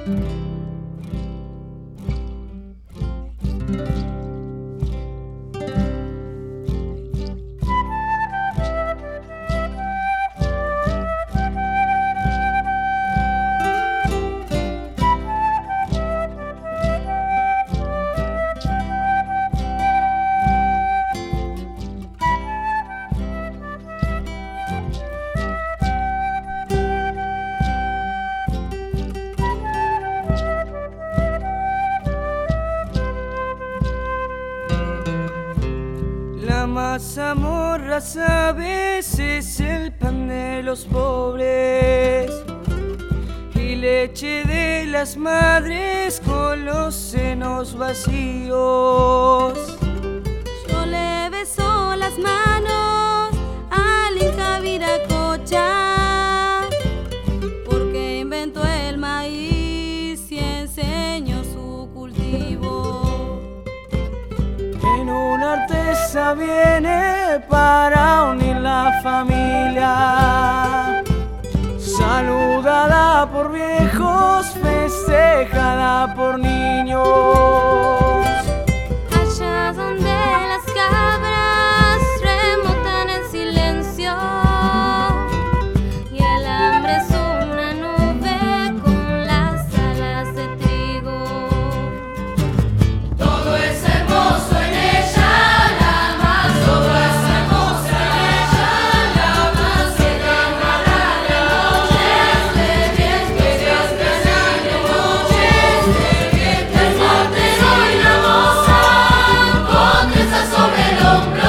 La mazamorra, sabes, es el pan de los pobres y leche de las madres con los senos vacíos. Yo le beso las manos al Inca Viracocha, porque inventó el maíz y enseñó su cultivo. En una artesa viene para unir la familia, saludada por viejos, festejada por niños. Allá donde las cabras remotan en silencio y el hambre es una nube con las alas de trigo. Todo es hermoso en ella, la más todo es hermosa en ella, la más que llamará de noches, de vientos y estrellas de noches, de vientos fuertes soy la moza, con trenzas sobre el hombro,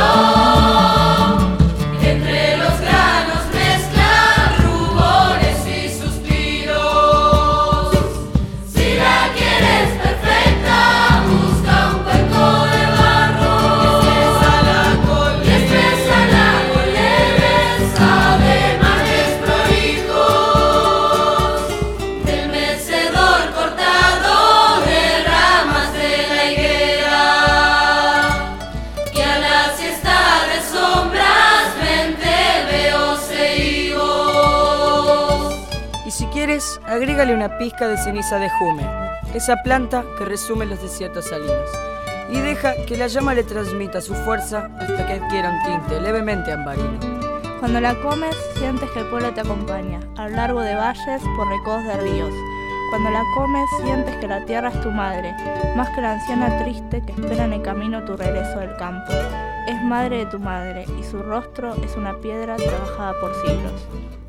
entre los granos mezclan rubores y suspiros. Si la quieres perfecta, busca un cuenco de barro y exprésala con leves ademanes prolijos, del mecedor cortado de ramas de la higuera, y a la siesta de sombras vente veos e higos. Y si quieres, agrégale una pizca de ceniza de jume, esa planta que resume los desiertos salinos, y deja que la llama le transmita su fuerza hasta que adquiera un tinte levemente ambarino. Cuando la comes, sientes que el pueblo te acompaña, a lo largo de valles, por recodos de ríos. Cuando la comes, sientes que la tierra es tu madre, más que la anciana triste que espera en el camino tu regreso del campo. Es madre de tu madre, y su rostro es una piedra trabajada por siglos.